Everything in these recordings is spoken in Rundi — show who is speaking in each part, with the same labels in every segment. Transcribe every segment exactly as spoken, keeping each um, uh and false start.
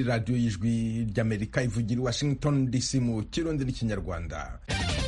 Speaker 1: radiyo y'ijwi ry'Amerika ivugira i Washington D C mu kirundi n'ikinyarwanda.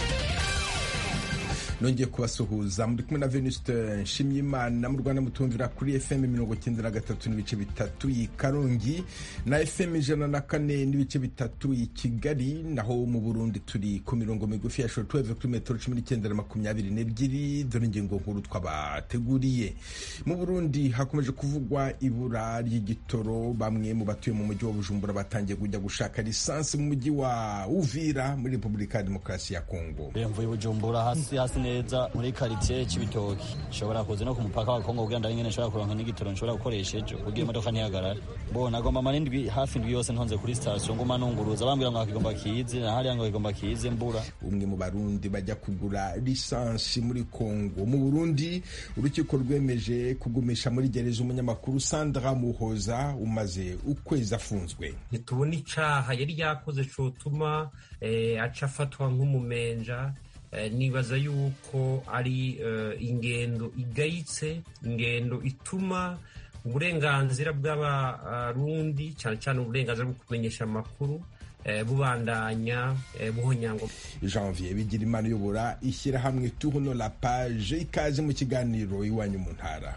Speaker 1: Nongeye kubasuhuza muri kumwe na Venuste Nshimiyimana. Mu Rwanda mutumvira kuri F M mirongo icyenda na gatatu n'ibice bitatu i Karongi na F M ijana na kane n'ibice bitatu i Kigali, naho mu Burundi turi ku mirongo migufi ya shortwave kuri metero cumi n'icyenda na makumyabiri n'ebyiri. Dore ingingo nkuru twabateguriye. Mu Burundi hakomeje kuvugwa ibura ry'igitoro. Bamwe mu batuye mu mujyi wa Bujumbura batangiye kujya gushaka lisansi mu mujyi wa Uvira muri Repubulika ya Demokarasi ya Kongo.
Speaker 2: Mvuye Bujumbura hasi hasi neza muri quartier Cibitoki, nshobora kuza no ku mupaka wa Kongo kugira ndanyene nshobora kuronka n'igitoro nshobora gukoresha ejo kugira imodoka ntihagarare. Bo nagomba manindwi hafi ndwi yose ntonze kuri station ngoma nunguruza bambwira ngo akigomba kize na hali yango igomba kize mbura.
Speaker 1: Umwe mu Barundi bajya kugura lisansi muri Kongo. Mu Burundi urukiko rwemeje kugumisha muri gereza umunyamakuru Sandra Muhoza umaze ukwezi afunzwe.
Speaker 3: Nitubona icaha yari yakoze cotuma eh, aca afatwa nk'umumenja. Uh, nibaza yuko ari uh, ingendo igayitse, ingendo ituma uburenganzira bw'abarundi uh, cyane cyane uburenganzira bwo kumenyesha amakuru uh, bubandanya uh, buhonyango.
Speaker 1: Janvier Bigirimana uyobora ishyirahamwe Tourno la Page, ikaze mu kiganiro iwanyu mu ntara.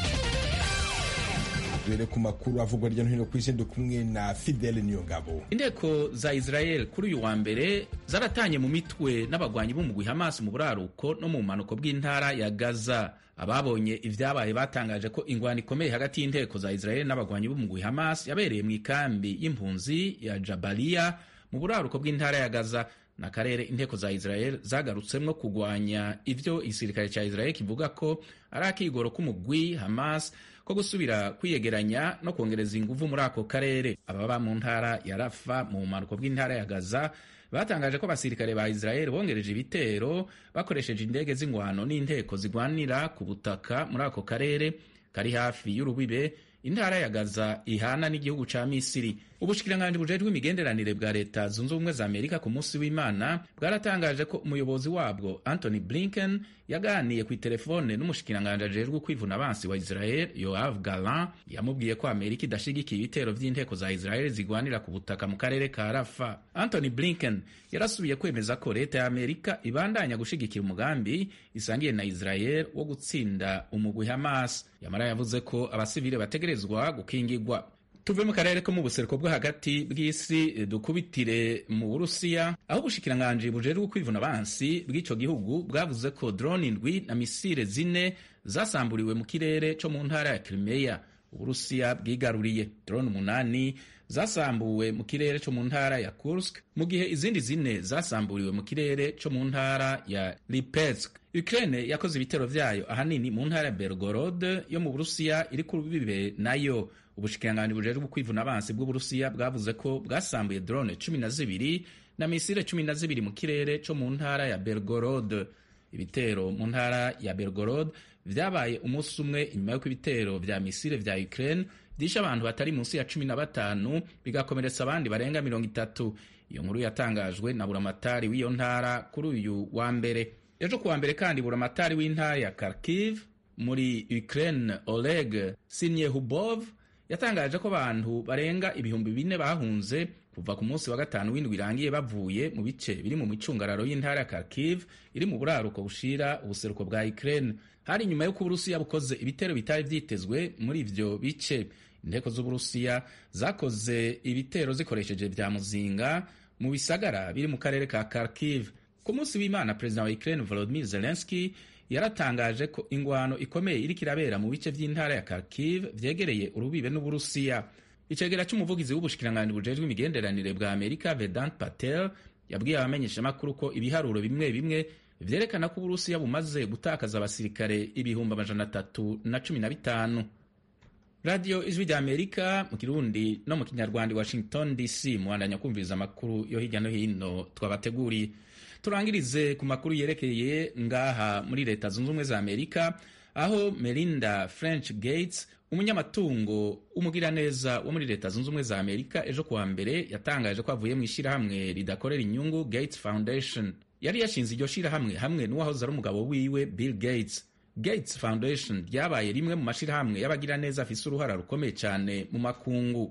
Speaker 1: Dore ku makuru avugwa hirya no hino ku isi kumwe na Fidele Niyongabo.
Speaker 4: Inteko za Israel kuri uyu wa mbere zaratanye mu mitwe n'abagwanyi b'umugwi Hamas mu buraruko no mu manuko bw'intara ya Gaza. Ababonye ivyabaye batangaje ko ingwano ikomeye hagati y'inteko za Israel n'abagwanyi b'umugwi Hamas yabereye mu ikambi y'impunzi ya Jabalia mu buraruko bw'intara ya Gaza. Na karere inteko za Israel zagarutsemwo kugwanya ivyo igisirikare ca Israel kivuga ko ari akigoro k'umugwi Hamas ko gusubira kwiyegeranya no kongereza inguvu muri ako karere. Ababa mu ntara ya Rafa mu manuko bw'intara ya Gaza batangaje ko abasirikare ba Israel bongereje ibitero bakoresheje indege z'ingwano n'inteko zigwanira ku butaka muri ako karere kari hafi y'urubibe intara ya Gaza ihana n'igihugu ca Misiri. Ubushikiranganji bujejwe imigenderanire bwa leta zunze ubumwe za Amerika ku munsi w'Imana bwaratangaje ko umuyobozi wabwo Anthony Blinken yaganiye ku telefone n'umushikiranganji ajejwe kwivuna abansi wa Israel Yoav Gallant, yamubwiye ko Amerika idashigikiye ibitero vy'inteko za Israel zigwanira ku butaka mu karere ka Rafa. Anthony Blinken yarasubiye kwemeza ko leta ya Amerika ibandanya gushigikira umugambi isangiye na Israel wo gutsinda umugwi Hamas. Yamara yavuze ko abasivile bategerezwa gukingirwa. Tuve mu karere ko mu buseruko bwo hagati bw'isi dukubitire mu Burusiya, aho ubushikiranganji bujejwe kwivuna abansi bw'ico gihugu bwavuze ko drone indwi na misile zine zasamburiwe mu kirere co mu ntara ya Crimea Uburusiya bwigaruriye. Drone umunani zasambuwe mu kirere co mu ntara ya Kursk, mu gihe izindi zine zasamburiwe mu kirere co mu ntara ya Lipetsk. Ukraine yakoze ibitero vyayo ahanini mu ntara ya Belgorod yo mu Burusiya iri ku rubibe nayo. Ubushikiranganji bujejwe kwivuna abansi bw'Uburusiya bwavuze ko bwasambuye drone cumi na zibiri na misile cumi na zibiri mu kirere co mu ntara ya Belgorod. Ibitero mu ntara ya Belgorod vyabaye umunsi umwe inyuma y'uko ibitero vya misile vya Ukraine disha abantu batari munsi ya cumi na batanu bigakomeretsa abandi barenga mirongo itatu. Iyo nkuru yatangajwe na buramatari w'iyo ntara kuri uyu wa mbere. Ejo kuwa mbere kandi buramatari w'intara ya Kharkiv muri Ukraine Oleg Sinyehubov yatangaje ko abantu barenga ibihumbi bine bahunze kuva ku munsi wa gatanu w'indwi irangiye bavuye mu bice biri mu micungararo y'intara ya Kharkiv iri mu buraruko bushira ubuseruko bwa Ukraine. Hari nyuma yo Uburusiya bukoze ibitero bitari vyitezwe muri ivyo bice. Inteko z'Uburusiya zakoze ibitero zikoresheje vya muzinga mu bisagara biri mu karere ka Kharkiv. Ku munsi w'Imana President wa Ukraine Volodymyr Zelensky yaratangaje ko ingwano ikomeye iriko irabera mu bice vy'intara ya Kharkiv vyegereye urubibe n'Uburusiya. Icegera c'umuvugizi w'ubushikiranganji bujejwe imigenderanire bwa Amerika Vedant Patel yabwiye abamenyeshamakuru ko ibiharuro bimwe bimwe vyerekana ko Uburusiya bumaze gutakaza abasirikare ibihumbi amajana atatu na cumi na bitanu. Radio Ijwi rya Amerika mu Kirundi no mu Kinyarwanda Washington D C muandanya kumviriza amakuru yo hirya no hino twabateguriye. Turangirize ku makuru yerekeye ngaha muri leta zunze ubumwe za Amerika, aho Melinda French Gates umunyamatungo umugiraneza wo muri leta zunze ubumwe za Amerika ejo kuwa mbere yatangaje ko avuye mu ishirahamwe ridakorera inyungu Gates Foundation. Yari yashinze iryo shirahamwe hamwe n'uwahoze ari umugabo wiwe Bill Gates. Gates Foundation ryabaye rimwe mu mashirahamwe y'abagiraneza afise uruhara rukomeye cyane mu makungu.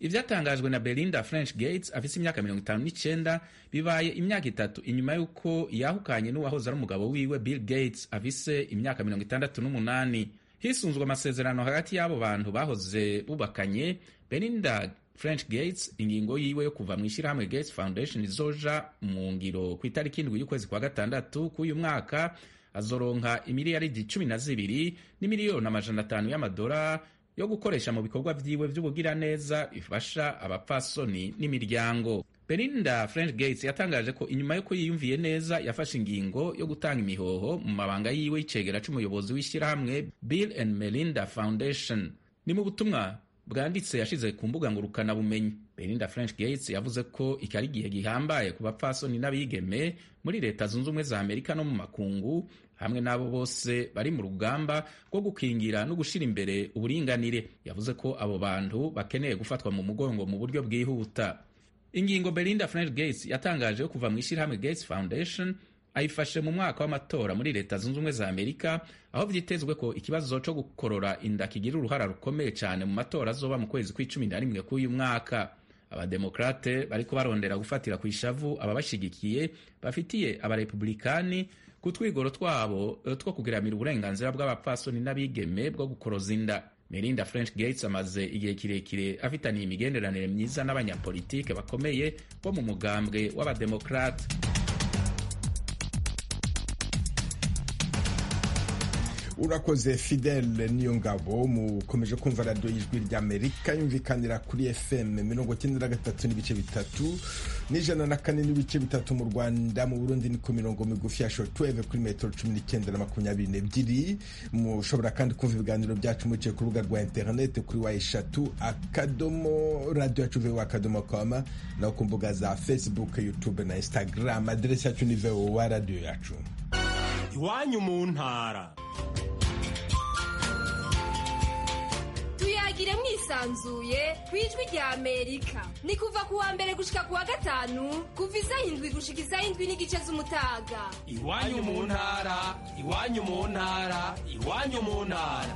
Speaker 4: ivyatangajwe na Belinda French Gates afise imyaka mirongo itanu n'icenda bibaye imyaka itatu inyuma y'uko yahukanye n'uwahoze ari umugabo wiwe Bill Gates afise imyaka mirongo itandatu n'umunani. Hisunzwe amasezerano hagati y'abo bantu bahoze bubakanye, Belinda French Gates ingingo yiwe yo kuva mu ishirahamwe Gates Foundation izoja mu ngiro ku itariki indwi y'ukwezi kwa gatandatu k'uyu mwaka, azoronka imiliyaridi cumi na zibiri n'imiliyoni amajana atanu y'amadolari yo gukoresha mu bikorwa vyiwe vy'ubugiraneza bifasha abapfasoni n'imiryango. Belinda French Gates yatangaje ko inyuma yo yiyumviye neza yafashe ingingo yo gutanga imihoho mu mabanga yiwe y'icegera c'umuyobozi w'ishirahamwe Bill and Melinda Foundation. Ni mu butumwa bwanditse yashize ku mbuga ngurukana bumenyi. Belinda French Gates yavuze ko iki ari igihe gihambaye ku bapfasoni n'abigeme muri Leta Zunze Ubumwe za Amerika no mu makungu, hamwe n'abo bose bari mu rugamba rwo gukingira no gushira imbere uburinganire. Yavuze ko abo bantu bakeneye gufatwa mu mugongo mu buryo bwihuta. Ingingo Belinda French Gates yatangaje kuva mu ishirahamwe Gates Foundation ayifashe mu mwaka w'amatora muri Leta Zunze Ubumwe za Amerika, aho vyitezwe ko ikibazo co gukorora inda kigira uruhara rukomeye cyane mu matora azoba mu kwezi kw'icumi na rimwe k'uyu mwaka. Abademokrate bariko barondera gufatira ku ishavu ababashigikiye bafitiye abarepublikani ku twigoro twabo two kugiramira uburenganzira bw'abapfasoni n'abigeme bwo gukoroza inda. Melinda French Gates amaze igihe kirekire afitaniye imigenderanire myiza n'abanyapolitike bakomeye bo mu mugambwe w'abademokrate.
Speaker 1: Urakoze Fidel Niyongabo. Mukomeje kumva radio y'ijwi ry'Amerika yumvikanira kuri F M mirongo icyenda na gatatu n'ibice bitatu n'ijana na kane n'ibice bitatu mu Rwanda. Mu Burundi ni ku mirongo migufi ya shortwave kuri metero cumi n'icyenda na makumyabiri n'ebyiri. Mushobora kandi kumva ibiganiro byacu muciye ku rubuga rwa internet kuri wa eshatu akadomo radio yacu voa akadomo com, no ku mbuga za Facebook, YouTube na Instagram. Adresi yacu ni voa radio yacu.
Speaker 5: Iwanyu mu ntara.
Speaker 6: Tuyagire mwisanzuye kwijwi rya Amerika. Ni kuva ku wa mbere gushika ku wa gatanu kuva isaha indwi gushika isaha indwi n'igice z'umutaga.
Speaker 5: Iwanyu mu ntara, iwanyu mu ntara, iwanyu mu ntara.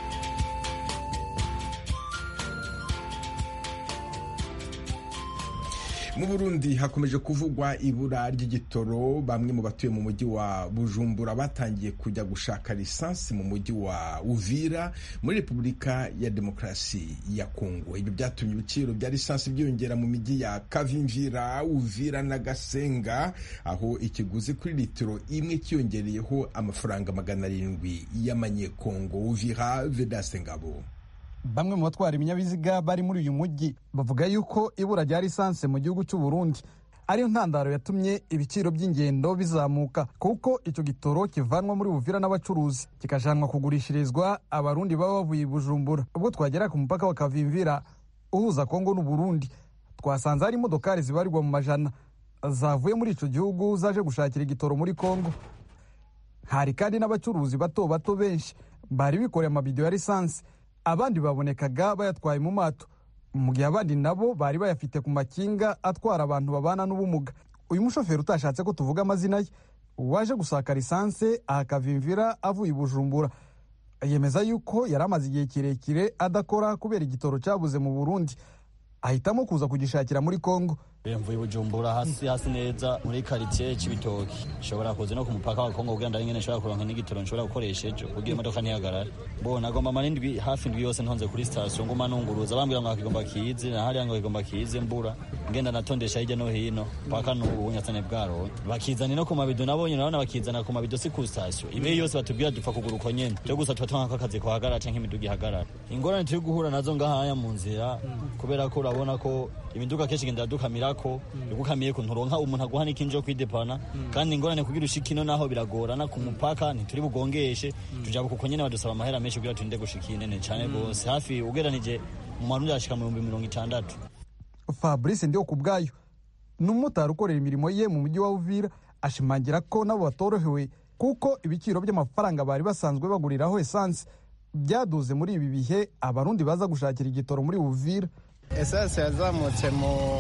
Speaker 1: Mu Burundi hakomeje kuvugwa ibura ry'igitoro. Bamwe mu batuye mu mujyi wa Bujumbura batangiye kujya gushaka lisansi mu mujyi wa Uvira muri Repubulika ya Demokarasi ya Kongo. Ibyo byatumye ibiciro bya lisansi byiyongera mu mijyi ya Kavimvira, Uvira na Gasenga, aho ikiguzi kuri litiro imwe kiyongereyeho amafaranga magana arindwi y'amanyekongo. Uvira, Vedaste Ngabo.
Speaker 7: Bamwe mu batwara ibinyabiziga bari muri uyu mujyi bavuga yuko ibura rya lisansi mu gihugu cy'u Burundi ariyo ntandaro yatumye ibiciro by'ingendo bizamuka, kuko icyo gitoro kivanwa muri Uvira n'abacuruzi kikajanwa kugurishirizwa abarundi baba bavuye i Bujumbura. Ubwo twagera ku mupaka wa Kavimvira uhuza Kongo n'u Burundi, twasanze hari imodokari zibarirwa mu majana zavuye muri ico gihugu zaje gushakira igitoro muri Kongo. Hari kandi n'abacuruzi bato bato benshi bari bikoreye amabido ya lisansi, abandi babonekaga bayatwaye mu mato, mu gihe abandi nabo bari bayafite ku makinga atwara abantu babana n'ubumuga. Uyu mushoferi utashatse ko tuvuga amazina ye waje gusaka lisansi akavimvira avuye i Bujumbura yemeza yuko yari amaze igihe kirekire adakora kubera igitoro cyabuze mu Burundi, ahitamo kuza kugishakira muri Kongo.
Speaker 2: Mvuye Bujumbura hasi hasi neza muri quartier c'ibitoki, nshobora kuza no ku mupaka wa Kongo kugira ndanyene nshobora kuronka n'igitoro nshobora gukoresha ejo kugira imodoka ntihagarare. Bo nagomba manindwi hafi ndwi yose ntonze kuri station ngoma nunguruza, bambwira ngo akigomba kize na hali yango igomba kize mbura ngenda natondesha hirya no hino paka n'ubu nyatsane bwaro bakizana no ku mabido nabonye nabona bakizana ku mabido si ku station ibe yose batubwira dupfa kugura uko nyene cyo gusa twatanga akazi ko hagarara canke imiduga ihagarara. Ingorane turi guhura nazo ngahaya mu nzira kubera ko urabona ko imiduga kenshi genda dukamira ko yugukamiye ko nturonka umuntu aguhana ikinjo kwidepana, kandi ingorane kugira ushikino naho biragorana ku mupaka ntituri bugongeshe tujabuka uko nyene badusaba amahera menshi kugira turinde gushikine ne cyane gose hafi ugeranije mu marundi ashika mu mirongo itandatu.
Speaker 7: Fabrice ndio kubgayo n'umutari ukorera imirimo ye mu mujyi wa Uvira ashimangira ko nabo batorohewe kuko ibiciro by'amafaranga bari basanzwe baguriraho essence byaduze muri ibi bihe abarundi baza gushakira igitoro muri Uvira.
Speaker 8: Essence yazamutse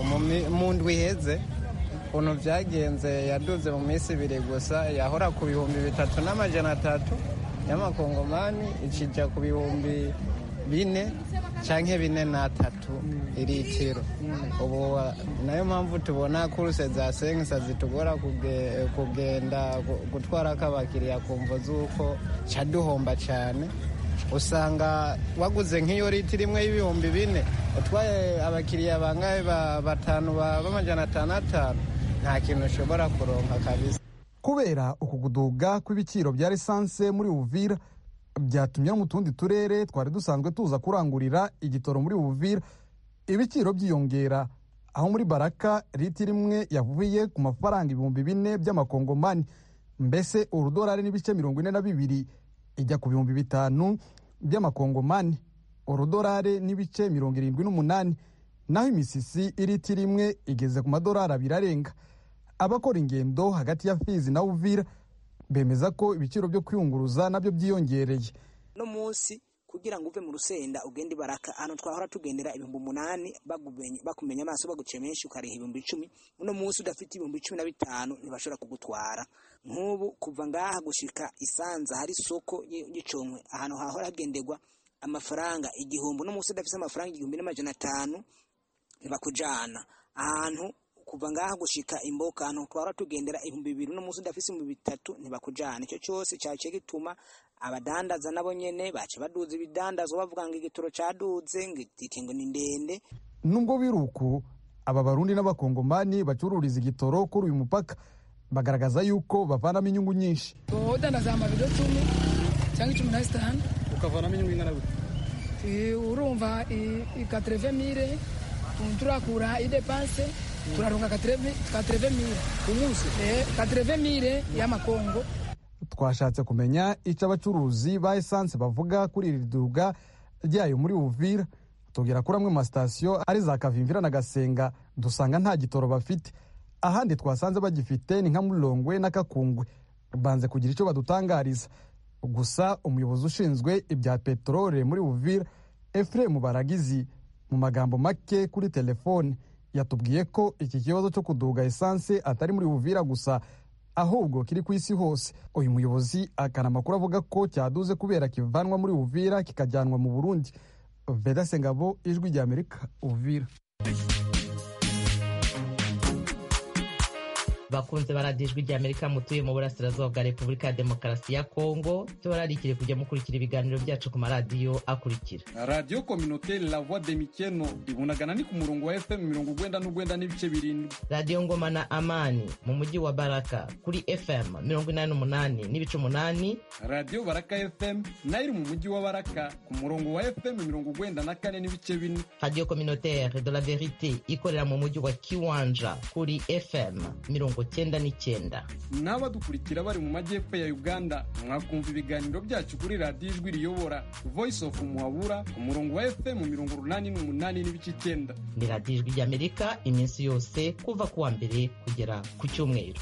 Speaker 8: mu ndwi heze, ukuntu byagenze yaduze mu minsi ibiri gusa, yahora ku bihumbi bitatu n'amajana atatu y'amakongomani ikijya ku bihumbi bine canke bine n'atatu iritiro. Ubu nayo mpamvu tubona kuruse za sengisa zitugora kugenda gutwara k'abakiriya kumva z'uko caduhomba cane. Usanga waguze nk'iyo litiro imwe y'ibihumbi bine utwaye abakiriya bangahe batanu b'amajana atanu atanu nta kintu ushobora kuronka kabisa.
Speaker 7: Kubera ukuguduga kw'ibiciro bya lisanse muri Uvira byatumye no mu tundi turere twari dusanzwe tuza kurangurira igitoro muri Uvira ibiciro byiyongera, aho muri Baraka litiro imwe yavuye ku mafaranga ibihumbi bine by'amakongomani, mbese urudolari n'ibice mirongo ine na bibiri ijya ku bihumbi bitanu by'amakongomani, urudolari n'ibice mirongo irindwi n'umunani, naho imisisi ilitiro imwe igeze ku madolari abiri arenga. Abakora ingendo hagati ya Fizi na Uvira bemeza ko ibiciro byo kwiyunguruza nabyo byiyongereye.
Speaker 9: No munsi kugira ngo uve mu Rusenda ugende Baraka, hano twahora tugendera ibihumbi umunani bakumenya amaso baguciye menshi ukariha ibihumbi icumi. Uno munsi udafite ibihumbi cumi na bitanu ntibashobora kugutwara. Nk'ubu kuva ngaha gushika Isanza hari soko y'Iconkwe, ahantu hahora hagenderwa amafaranga igihumbi, no munsi udafite amafaranga igihumbi n'amajana atanu ntibakujana. Ahantu kuva ngaha gushika Imboka ahantu twara tugendera ibihumbi bibiri, no munsi udafise ibihumbi bitatu ntibakujana. Icyo cyose cyaciye gituma abadandaza nabo nyene bace baduza ibidandazwa bavuga ngo igitoro caduze ngo ni ndende.
Speaker 7: Nubwo biruku aba Barundi n'Abakongomani bacururiza igitoro kuri uyu mupaka bagaragaza yuko bavanamo inyungu nyinshi.
Speaker 10: Udandaza amabido cumi cyangwa cumi na zitanu
Speaker 7: ukavanamo inyungu ingana gute?
Speaker 10: Urumva quatre-vingt mille turakura idepanse turaronka quatre-vingt mille umunsi, quatre-vingt mille y'amakongo.
Speaker 7: Twashatse kumenya icyo abacuruzi ba essence bavuga kuri iri duga ryayo muri Uvira, tugera kuri amwe mu sitasiyo ari za Kavimvira na Gasenga dusanga nta gitoro bafite. Ahandi twasanze bagifite ni nka Mulongwe na Kakungwe, banze kugira icyo badutangariza. Gusa umuyobozi ushinzwe ibya peterole muri Uvira Ephraim Baragizi mu magambo make kuri telefone yatubwiye ko iki kibazo cyo kuduga essence atari muri Uvira gusa ahubwo kiri ku isi hose. Uyu muyobozi akana makuru avuga ko cyaduze kubera kivanwa muri Uvira kikajyanwa mu Burundi. Veda Sengabo, Ijwi rya Amerika, Uvira.
Speaker 11: Bakunze baradijwi rya Amerika mutuye mu burasirazuba bwa Repubulika ya Demokarasi ya Kongo, tubararikire kujya mukurikira ibiganiro byacu ku maradiyo akurikira:
Speaker 12: Radio Communautaire La Voix de Mikeno ibunagana ni ku murongo wa F M mirongo ugwenda n'ugwenda n'ibice birindwi.
Speaker 11: Radio Ngoma na Amani mu mujyi wa Baraka kuri F M mirongo inani n'umunani n'ibice umunani.
Speaker 12: Radio Baraka F M nayo mu mujyi wa Baraka ku murongo wa F M mirongo ugwenda na kane n'ibice bine.
Speaker 11: Radio Communautaire de la Vérité ikorera mu mujyi wa Kiwanja kuri F M mirongo cyenda n'icyenda.
Speaker 12: N'abadukurikira bari mu majyepfo ya Uganda mwakumva ibiganiro byacu kuri Radio Ijwi Riyobora Voice of Muhabura ku murongo wa F M mirongo urunani n'umunani n'ibice icyenda.
Speaker 11: Ni Radio Ijwi ry'Amerika iminsi yose kuva ku wa mbere kugera ku cyumweru.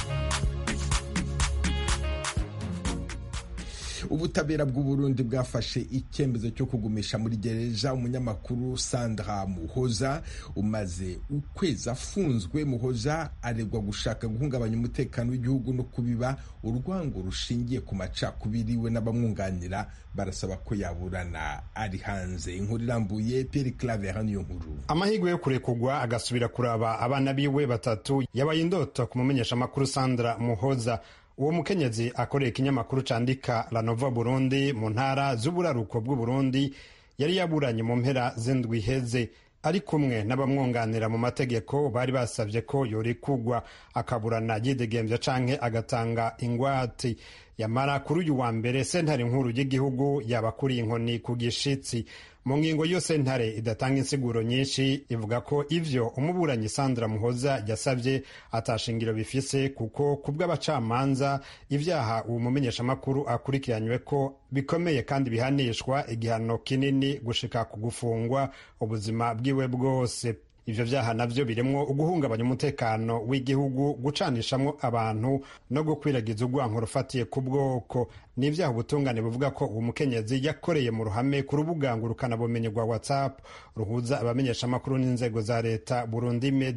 Speaker 1: Ubutabera bw'u Burundi bwafashe icyemezo cyo kugumisha muri gereza umunyamakuru Sandra Muhoza umaze ukwezi afunzwe. Muhoza aregwa gushaka guhungabanya umutekano w'igihugu no kubiba urwango rushingiye ku macakubiri. We n'abamwunganira barasaba ko yaburana ari hanze. Inkuru irambuye Pierre Claver hano nkuru.
Speaker 13: Amahirwe yo kurekugwa agasubira kuraba abana biwe batatu yabaye indoto kumumenyesha makuru Sandra Muhoza. Uwo mukenyezi akoreye ikinyamakuru candika La Nova Burundi mu ntara z'uburaruko bw'u Burundi yari yaburanye mu mpera z'indwi iheze ari kumwe n'abamwunganira mu mategeko. Bari basavye ko yorekugwa akaburana yidegemvya canke agatanga ingwate. Yamara kuri uyu wa mbere sentare nkuru y'igihugu yabakuriye inkoni ku gishitsi. Mu ngingo yo sentare idatanga insiguro nyinshi ivuga ko ivyo umuburanyi Sandra Muhoza yasavye atashingiro bifise, kuko kubw'abacamanza ivyaha uwo mumenyesha makuru akurikiranywe ko bikomeye kandi bihanishwa igihano kinini gushika ku gufungwa ubuzima bwiwe bwose. Ivyo vyaha navyo biremwo uguhungabanya umutekano w'igihugu, gucanishamwo abantu no gukwiragiza urwanko rufatiye ku bwoko. Ni ivyaha ubutungane buvuga ko uwo mukenyezi yakoreye mu ruhame ku rubuga ngurukanabumenyi rwa WhatsApp ruhuza abamenyeshamakuru n'inzego za leta Burundi Media.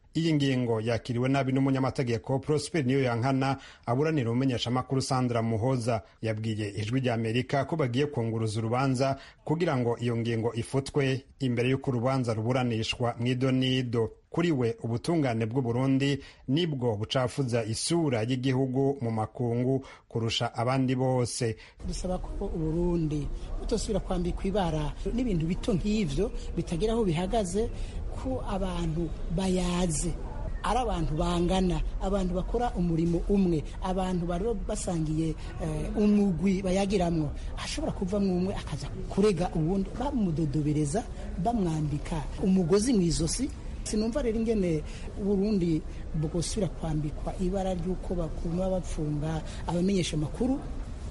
Speaker 13: iyi ngingo yakiriwe nabi n'umunyamategeko Prosper Niyoyankana aburanira umumenyeshamakuru Sandra Muhoza. Yabwiye ijwi rya Amerika ko bagiye kunguruza urubanza kugira ngo iyo ngingo ifutwe imbere y'uko urubanza ruburanishwa mw'idonido. Kuri we ubutungane bw'u Burundi nibwo bucafuza isura y'igihugu mu makungu kurusha abandi bose.
Speaker 14: Dusaba ko Uburundi butosubira kwambikwa ibara n'ibintu bito nk'ivyo bitagira aho bihagaze, ko abantu bayaze ari abantu bangana, abantu bakora umurimo umwe, abantu bari basangiye uh, umugwi bayagiramwo, ashobora kuvamwo umwe akaza kurega uwundi bamudodobereza bamwambika umugozi mw'izosi. Sinumva rero ingene Burundi bwosubira kwambikwa ibara ry'uko bakuma bapfunga abamenyesha makuru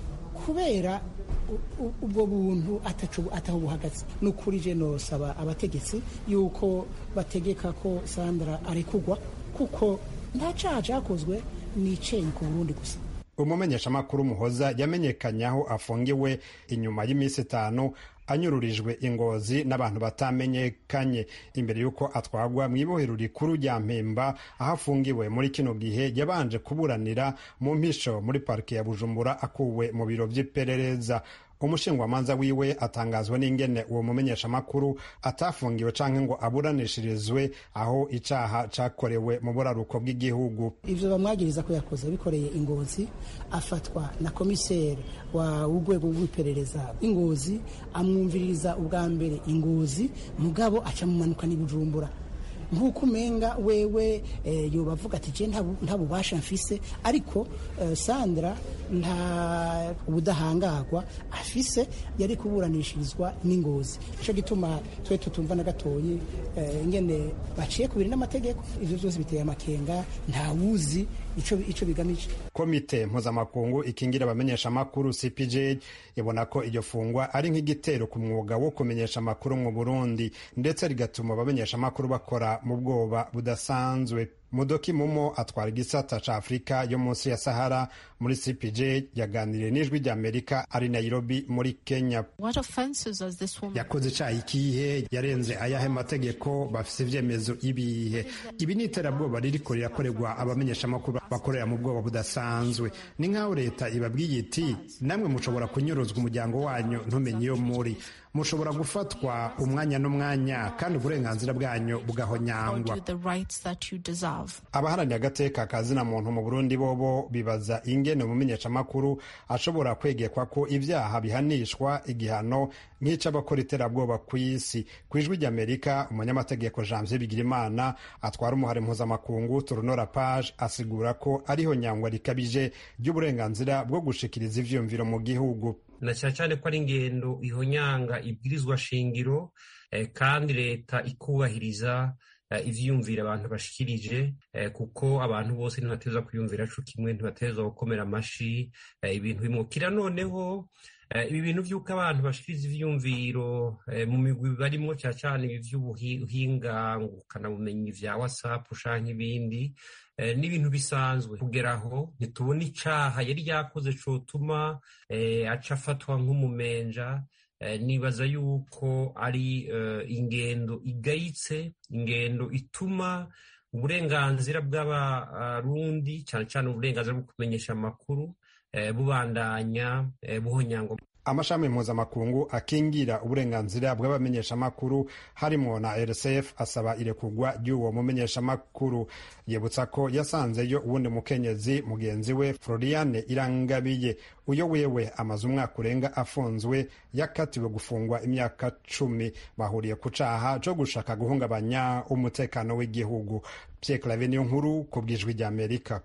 Speaker 14: kubera ubwo buntu ataho buhagaze. N'ukuri je nosaba abategetsi yuko bategeka ko Sandra arekugwa kuko nta caha cakozwe, ni icenyi ku Burundi gusa.
Speaker 13: Umumenyesha makuru Muhoza yamenyekanye aho afungiwe inyuma y'iminsi itanu anyururijwe Ingozi n'abantu batamenyekanye imbere y'uko atwagwa mw'ibohero rikuru rya Mpemba aho afungiwe. Muri kino gihe yabanje kuburanira mu mpisho muri parike ya Bujumbura akuwe mu biro vy'iperereza. Umushingwamanza wiwe atangazwa n'ingene uwo mumenyesha makuru atafungiwe canke ngo aburanishirizwe aho icaha cakorewe mu buraruko bw'igihugu.
Speaker 14: Ivyo bamwagiriza ko yakoze bikoreye Ingozi, afatwa na komiseri wa urwego rw'iperereza Ingozi, amwumviririza ubwa mbere Ingozi, mugabo aca mumanuka ni Bujumbura. Nkuko umenga wewe eh, yobavuga ati je nta bubasha mfise, ariko eh, Sandra nta ubudahangagwa afise, yari kuburanishirizwa n'Ingozi. Ico gituma twe tutumva na gatoyi eh, ingene baciye kubiri n'amategeko. Ivyo byose biteye amakenga, nta wuzi ico ico bigamije.
Speaker 13: Komite mpuzamakungu ikingira abamenyesha makuru C P J ibona ko iryo fungwa ari nk'igitero ku mwuga wo kumenyesha makuru mu Burundi, ndetse rigatuma abamenyesha makuru bakora mu bwoba budasanzwe. Mudoki Mumo atwara igisata ca Afrika yo munsi ya Sahara muri C P J yaganiriye n'ijwi rya Amerika ari Nairobi muri Kenya. Yakoze icaha ikihe? Yarenze ayahe mategeko? Bafise ivyemezo ibihe? Ibi ni iterabwoba ririko rirakorerwa abamenyesha makuru bakorera mu bwoba budasanzwe. Ni nk'aho leta ibabwiye iti namwe mushobora kunyuruzwa umuryango wanyu ntumenye iyo muri, mushobora gufatwa umwanya n'umwanya kandi uburenganzira bwanyu bugahonyangwa. Abaharaniye agateka kazina muntu mu Burundi bobo bibaza ingene umumenyesha makuru ashobora kwegekwa ko ivyaha bihanishwa igihano nk'ic'abakora iterabwoba kw'isi. Kw'ijwi ry'Amerika umunyamategeko Janvier Bigirimana atwara umuhari mpuzamakungu Turunora Page asigura ko ariho nyangwa rikabije ry'uburenganzira bwo gushikiriza ivyumviro mu gihugu,
Speaker 3: na cyane cyane ko ari ingendo ihonyanga ibwirizwa shingiro eh, kandi leta ikubahiriza eh, ivyumvira abantu bashikirije eh, kuko abantu bose ntibateza kuyumvira co kimwe, ntibateza gukomera amashi eh, ibintu bimukira. Noneho eh, ibi bintu vy'uko abantu bashikiriza ivyumviro eh, mu migwi barimo cyane cyane ibi vy'ubuhinga ngukanabumenyi vya WhatsApp canke ibindi Eh, n'ibintu bisanzwe. Kugeraho ntitubona icaha yari yakoze cotuma eh, aca afatwa nk'umumenja. Eh, nibaza yuko ari eh, ingendo igayitse, ingendo ituma uburenganzira bw'abarundi cyane cyane uburenganzira bwo kumenyesha amakuru eh, bubandanya eh, buhonyangwa.
Speaker 13: Amashami mpuzamakungu akingira uburenganzira bw'abamenyesha makuru harimo na R S F asaba irekugwa ry'uwo mumenyesha makuru. Yibutsa ko yasanzeyo uwundi mukenyezi mugenzi we Floriane Irangabiye, uyo wewe amaze umwaka urenga afunzwe, yakatiwe gufungwa imyaka cumi. Bahuriye ku caha co gushaka guhungabanya umutekano w'igihugu. Pierre Claver niyo nkuru ku bw'ijwi ry'Amerika.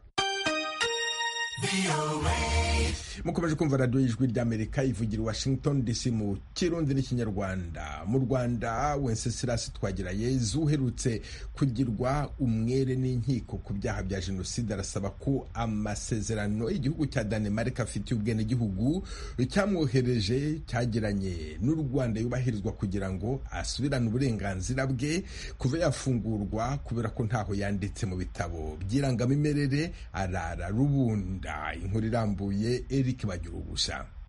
Speaker 1: Mukomeje kumva radio y'ijwi ry'Amerika ivugira i Washington D C mu Kirundi n'Ikinyarwanda. Mu Rwanda Wenceslas Twagirayezu uherutse kugirwa umwere n'inkiko ku byaha bya jenoside arasaba ko amasezerano igihugu cya Danemark afitiye ubwenegihugu cyamwohereje cyagiranye n'u Rwanda yubahirizwa kugira ngo asubirane uburenganzira bwe kuva yafungurwa kubera ko ntaho yanditse mu bitabo by'irangamimerere arara rubunda. Inkuru irambuye Eric Bagirugusa.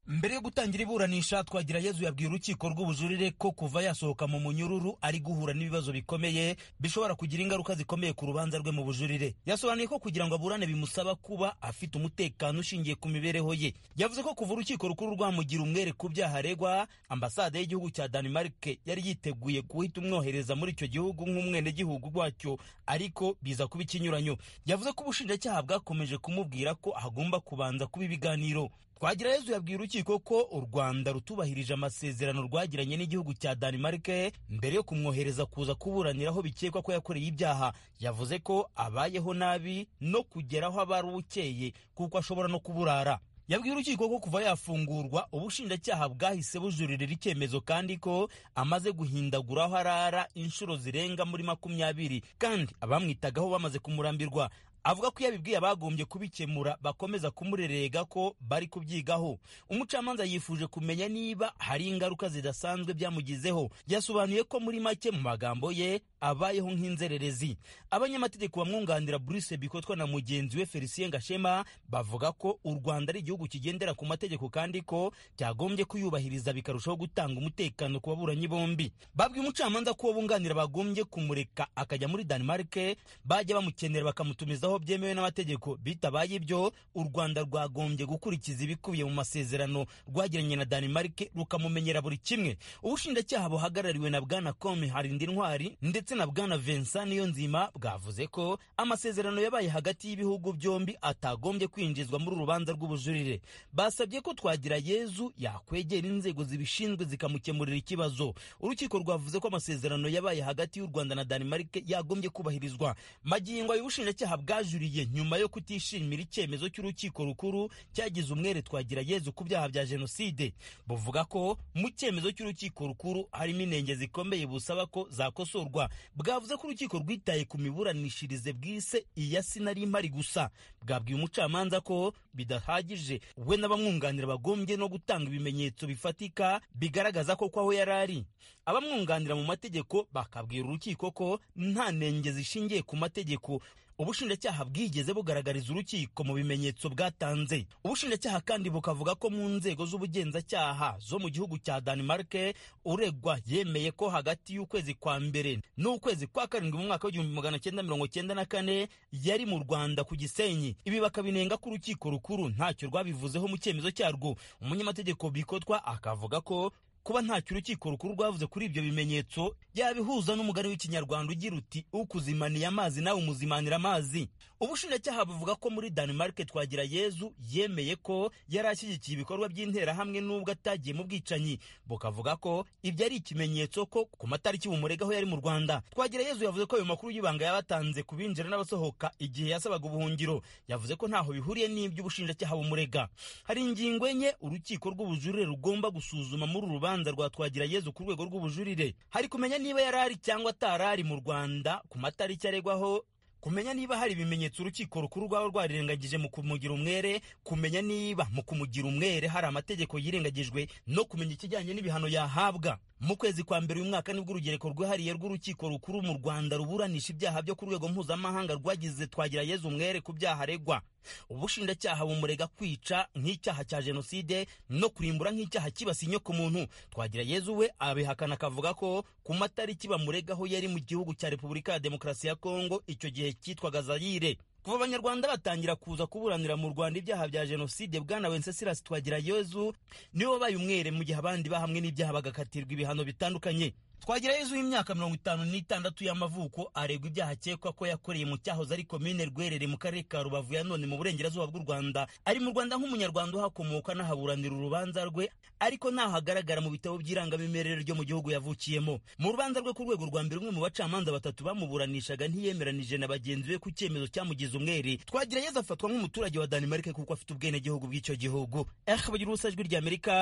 Speaker 15: mbere yo gutangira iburanisha Twagirayezu yabwiye urukiko rw'ubujurire ko kuva yasohoka mu munyururu ari guhura n'ibibazo bikomeye bishobora kugira ingaruka zikomeye ku rubanza rwe mu bujurire. Yasobanuye ko kugira ngo aburane bimusaba kuba afite umutekano ushingiye ku mibereho ye. Yavuze ko kuva urukiko rukuru rwamugira umwere ku byaha aregwa, ambasade y'igihugu cya Denmark yari yiteguye guhita umwohereza muri icyo gihugu nk'umwenegihugu wacyo, ariko biza kuba ikinyuranyo. Yavuze ko ubushinjacyaha bwakomeje kumubwira ko agomba kubanza kuba ibiganiro. Twagirayezu yabwiye urukiko ko u Rwanda rutubahirije amasezerano rwagiranye n'igihugu cya Denmark mbere yo kumwohereza kuza kuburanira aho bikekwa ko yakoreye ibyaha. Yavuze ko abayeho nabi no kugeraho abari ukeye kuko ashobora no kuburara. Yabwiye urukiko ko kuva yafungurwa ubushinjacyaha bwahise bujuririra icyemezo kandi ko amaze guhindagura aho arara inshuro zirenga muri makumyabiri kandi abamwitagaho bamaze kumurambirwa. Avuga ko yabibwiye abagombye kubikemura bakomeza kumurerega ko bari kubyigaho. Umucamanza yifuje kumenya niba hari ingaruka zidasanzwe byamugizeho. Yasobanuye ko muri make mu magambo ye abayeho nk'inzererezi. Abanyamategeko bamwunganira Bruce Bikotwa na mugenzi we Felicien Gashema bavuga ko u Rwanda ari igihugu kigendera ku mategeko kandi ko cyagombye kuyubahiriza bikarushaho gutanga umutekano ku baburanyi bombi. Babwiye umucamanza ko bunganira bagombye kumureka akajya muri Denmark, bajya bamukenera bakamutumizaho byemewe n'amategeko. Bitabaye ibyo u Rwanda rwagombye gukurikiza ibikubiye mu masezerano rwagiranye na Denmark rukamumenyera buri kimwe. Ubushinjacyaha buhagarariwe na bwana Kome Harindintwari ndetse na bwana Vincent Niyonzima bwavuze ko amasezerano yabaye hagati y'ibihugu byombi atagombye kwinjizwa muri urubanza rw'ubujurire. Basabye ko Twagirayezu yakwegera inzego zibishinzwe zikamukemurira ikibazo. Urukiko rwavuze ko amasezerano yabaye hagati y'u Rwanda na Denmark yagombye kubahirizwa. Magingo y'ubushinjacyaha bwajuriye nyuma yo kutishimira icyemezo cy'urukiko rukuru cyagize umwere Twagirayezu ku byaha bya jenoside. Buvuga ko mu cyemezo cy'urukiko rukuru harimo inenge zikomeye busaba ko zakosorwa. Bwavuze ko urukiko rwitaye ku miburanishirize bwise iya sinari impari gusa. Bwabwiye umucamanza ko bidahagije we n'abamwunganira bagombye no gutanga ibimenyetso bifatika bigaragaza ko kwaho yarari. Abamwunganira mu mategeko bakabwira urukiko ko nta nenge zishingiye ku mategeko ubushinjacyaha bwigeze bugaragariza urukiko mu bimenyetso bwatanze. Ubushinjacyaha kandi bukavuga ko mu nzego z'ubugenzacyaha zo mu gihugu cya Denmark uregwa yemeye ko hagati y'ukwezi kwa mbere n'ukwezi kwa karindwi mu mwaka w'igihumbi magana cyenda mirongo cyenda na kane yari mu Rwanda ku Gisenyi. Ibi bakabinenga ko urukiko rukuru ntacyo rwabivuzeho mu cyemezo cyarwo. Umunyamategeko Bikotwa akavuga ko kuba ntacyo urukiko rukuru rwavuze kuri ibyo bimenyetso yabihuza n'umugani w'ikinyarwanda ugira uti ukuzimaniye amazi nawe umuzimanira amazi. Ubushinjacyaha buvuga ko muri Denmark Twagirayezu yemeye ko yari ashyigikiye ibikorwa by'interahamwe n'ubwo atagiye mu bwicanyi. Bukavuga ko ibyo ari ikimenyetso ko ku matariki bumuregaho yari mu Rwanda. Twagirayezu yavuze ko ayo makuru y'ibanga yabatanze ku binjira n'abasohoka igihe yasabaga ubuhungiro. Yavuze ko ntaho bihuriye n'ibyo ubushinjacyaha bumurega. Hari ingingo enye urukiko rw'ubujurire rugomba gusuzuma muri urubanza rwa Twagirayezu ku rwego rw'ubujurire. Hari kumenya niba yarari cyangwa atarari mu Rwanda ku matariki aregwaho, kumenya niba hari ibimenyetso urukiko rukuru rwaba rwarirengagije mu kumugira umwere, kumenya niba mu kumugira umwere hari amategeko yirengagijwe, no kumenya ikijyanye n'ibihano yahabwa. Mu kwezi kwa mbere uyu mwaka nibwo urugereko rwihariye rw'urukiko rukuru mu Rwanda ruburanisha ibyaha byo ku rwego mpuzamahanga rwagize Twagirayezu umwere ku byaha aregwa. Ubushinjacyaha bumurega kwica nk'icyaha cya jenoside no kurimbura nk'icyaha kibasiye inyoko muntu. Twagirayezu we abihakana akavuga ko ku matariki bamuregaho yari mu gihugu cya Repubulika ya Demokarasi ya Kongo, icyo gihe cyitwaga Zaire. Kuva abanyarwanda batangira kuza kuburanira mu Rwanda ibyaha bya jenoside, bwana Wenceslas Twagirayezu niwe wabaye umwere mu gihe abandi bahamwe n'ibyaha bagakatirwa ibihano bitandukanye. Twagirayezu y'imyaka mirongo itanu n'itandatu y'amavuko aregwa ibyaha akekwa ko yakoreye mu cyahoze ari komine Rwerere mu karere ka Rubavu ya none mu burengerazuba bw'u Rwanda. Ari mu Rwanda nk'umunyarwanda uhakomoka n'ahaburanira urubanza rwe, ariko ntaho hagaragara mu bitabo by'irangamimerere ryo mu gihugu yavukiyemo. Mu rubanza rwe ku rwego rwa mbere, umwe mu bacamanza batatu bamuburanishaga ntiyemeranije na bagenzi be ku cyemezo cyamugize umwere. Twagirayezu afatwa nk'umuturage wa Denmark kuko afite ubwenegihugu bw'icyo gihugu. Eh, bagira ubusajwi ry'Amerika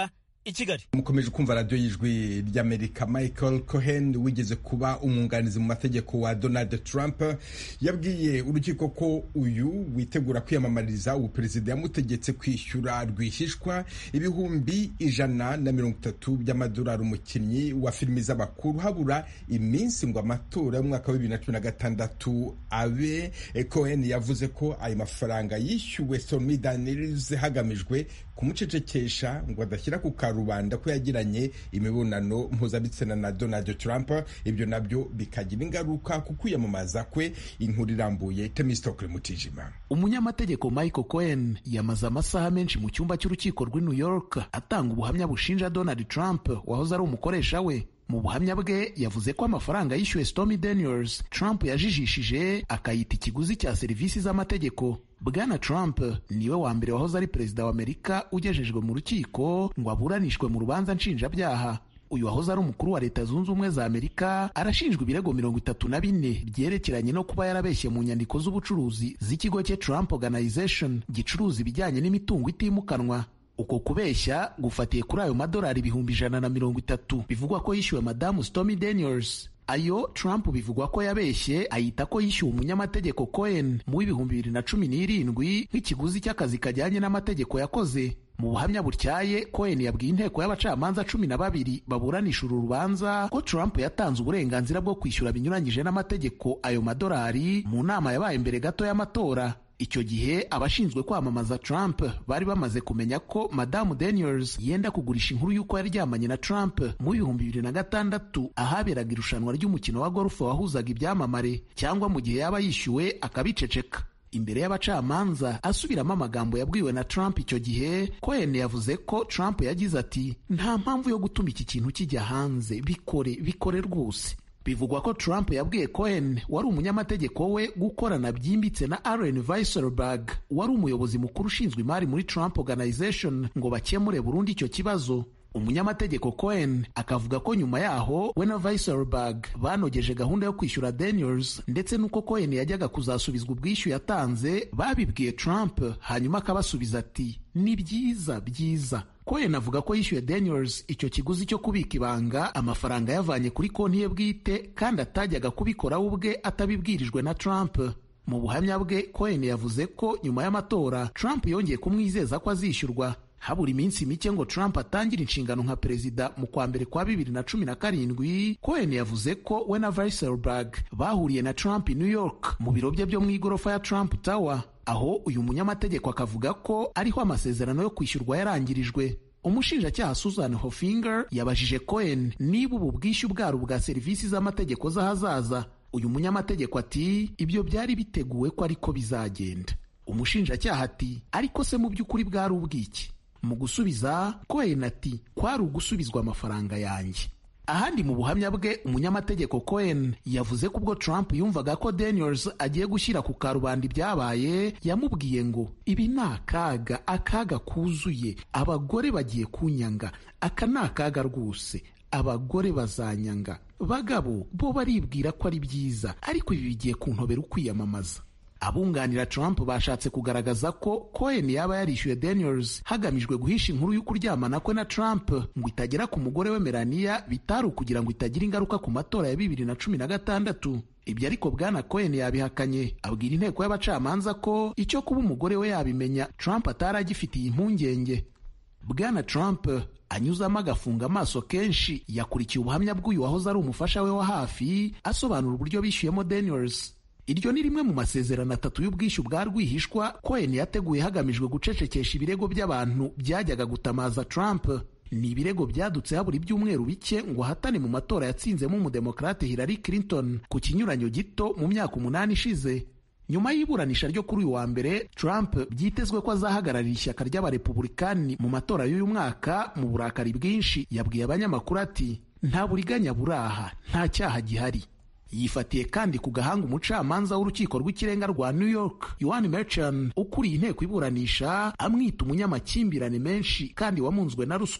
Speaker 15: i Kigali.
Speaker 1: mukomeje kumva radiyo y'ijwi ry'Amerika. Michael Cohen wigeze kuba umwunganizi mu mategeko wa Donald Trump yabwiye urukiko ko uyu witegura kwiyamamariza ubuperezida yamutegetse kwishyura rwihishwa ibihumbi ijana na mirongo itatu by'amadolari umukinnyi wa filimi z'abakuru habura iminsi ngo amatora y'umwaka wa bibiri na cumi na gatandatu abe. Cohen yavuze ko ayo mafaranga yishyuwe Stormy Daniels hagamijwe kumucecekesha ngo adashyira ku karubanda ko yagiranye imibonano mpuzabitsina na Donald Trump, ibyo nabyo bikagira ingaruka ku kwiyamamaza kwe. Inkuru irambuye Temistokle Mutijima.
Speaker 16: Umunyamategeko Michael Cohen yamaze amasaha menshi mu cyumba cy'urukiko rw'i New York atanga ubuhamya bushinja Donald Trump wahoze ari umukoresha we. Mu buhamya bwe yavuze ko amafaranga yishyuwe Stormy Daniels Trump yajijishije akayita ikiguzi cya serivisi z'amategeko. Bwana Trump niwe wa mbere wahoze ari perezida wa Amerika ugejejwe mu rukiko ngo aburanishwe mu rubanza nshinjabyaha. Uyu wahoze ari umukuru wa Leta Zunze Ubumwe za Amerika arashinjwa ibirego mirongo itatu na bine byerekeranye no kuba yarabeshye mu nyandiko z'ubucuruzi z'ikigo cye Trump Organization gicuruza ibijyanye n'imitungo itimukanwa. Uko kubeshya gufatiye kuri ayo madolari ibihumbi ijana na mirongo itatu bivugwa ko yishyuwe madamu Stormy Daniels. Ayo Trump bivugwa ko yabeshye ayita ko yishyuwe umunyamategeko Cohen mu w'ibihumbi bibiri na cumi n'irindwi nk'ikiguzi cy'akazi kajyanye n'amategeko yakoze. Mu buhamya butyaye Cohen yabwiye inteko y'abacamanza cumi na babiri baburanisha uru rubanza ko Trump yatanze uburenganzira bwo kwishyura binyuranyije n'amategeko ayo madolari mu nama yabaye mbere gato y'amatora. Icyo gihe abashinzwe kwamamaza Trump bari bamaze kumenya ko Madamu Daniels yenda kugurisha inkuru y'uko yaryamanye na Trump mu bihumbi bibiri na gatandatu ahaberaga irushanwa ry'umukino wa golf wahuzaga ibyamamare, cyangwa mu gihe yaba yishyuwe akabiceceka. Imbere y'abacamanza asubiramo amagambo yabwiwe na Trump icyo gihe, Cohen yavuze ko Trump yagize ati nta mpamvu yo gutuma iki kintu kijya hanze, bikore bikore rwose. Bivugwa ko Trump yabwiye Cohen wari umunyamategeko we gukorana byimbitse na Allen Weisselberg wari umuyobozi mukuru ushinzwe imari muri Trump Organization ngo bakemure burundu icyo kibazo. Umunyamategeko Cohen akavuga ko nyuma yaho we na Weisselberg banogeje gahunda yo kwishyura Daniels, ndetse nuko Cohen yajyaga kuzasubizwa ubwishyu yatanze babibwiye Trump, hanyuma akabasubiza ati ni byiza byiza. Cohen avuga ko yishyuye Daniels icyo kiguzi cyo kubika ibanga amafaranga yavanye kuri konti ye bwite kandi atajyaga kubikora ubwe atabibwirijwe na Trump. Mu buhamya bwe Cohen yavuze ko nyuma y'amatora Trump yongeye kumwizeza ko azishyurwa. Habura iminsi mike ngo Trump atangire inshingano nka perezida mu kwa mbere kwa bibiri na cumi na karindwi, Cohen yavuze ko we na Weisselberg bahuriye na Trump i New York mu biro bye byo mu igorofa ya Trump Tower, aho uyu munyamategeko akavuga ko ariho amasezerano yo kwishyurwa yarangirijwe. Umushinjacyaha Susan Hofinger yabajije Cohen niba ubu bwishyu bwari ubwa serivisi z'amategeko z'ahazaza. Uyu munyamategeko ati ibyo byari biteguwe ko ariko bizagenda. Umushinjacyaha ati ariko se mu by'ukuri bwari ubwiki? Mu gusubiza Cohen ati kwari ugusubizwa amafaranga yanjye. Ahandi mu buhamya bwe umunyamategeko Cohen yavuze ko ubwo Trump yumvaga ko Daniels agiye gushyira ku karubanda ibyabaye, yamubwiye ngo ibi ni akaga, akaga kuzuye, abagore bagiye kunyanga, aka ni akaga rwose, abagore bazanyanga, bagabo bo baribwira ko ari byiza, ariko ibi bigiye kuntobera ukwiyamamaza. Abunganira Trump bashatse kugaragaza ko Cohen yaba yarishyuye Daniels hagamijwe guhisha inkuru y'ukuryamana kwe na Trump ngo itagera ku mugore we Melania, bitari ukugira ngo itagira ingaruka ku matora ya bibiri na cumi na gatandatu. Ibyo ariko Bwana Cohen yabihakanye, abwira inteko y'abacamanza ko icyo kuba umugore we yabimenya Trump atari agifitiye impungenge. Bwana Trump anyuzamo agafunga amaso kenshi yakurikiye ubuhamya bw'uyu wahoze ari umufasha we wa hafi asobanura uburyo bishyuyemo Daniels. Iryo ni rimwe mu masezerano atatu y'ubwishyu bwa rwihishwa Cohen yateguye hagamijwe gucecekesha ibirego by'abantu byajyaga gutamaza Trump. Ni ibirego byadutse habura ibyumweru bike ngo ahatane mu matora yatsinzemo umudemokrate Hillary Clinton ku kinyuranyo gito mu myaka umunani ishize. Nyuma y'iburanisha ryo kuri uyu wa mbere, Trump byitezwe ko azahagararira ishyaka ry'abarepublikani mu matora y'uyu mwaka mu burakari bwinshi. Yabwiye abanyamakuru ati nta buriganya buraha, nta cyaha gihari. Yifatiye kandi ku gahanga umucamanza w'urukiko rw'ikirenga rwa New York Yohan Merchan ukuriye inteko iburanisha, amwita umunyamakimbirane menshi kandi wamunzwe na ruswa.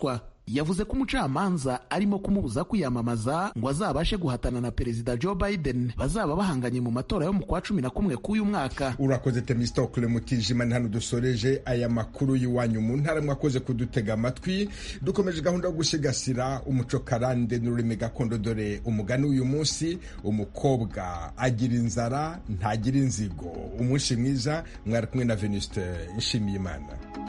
Speaker 16: yavuze ko umucamanza arimo kumubuza kwiyamamaza ngo azabashe guhatana na perezida Joe Biden bazaba bahanganye mu matora yo mu kwa cumi na kumwe k'uyu mwaka.
Speaker 1: Urakoze Temistokle Mutijima. Hano dusoreje aya makuru y'iwanyu mu ntara, mwakoze kudutega amatwi. Dukomeje gahunda yo gusigasira umuco karande n'ururimi gakondo, dore umugani uyu munsi: umukobwa agira inzara ntagira inzigo. Umunsi mwiza, mwari kumwe na Venuste Nshimiyimana.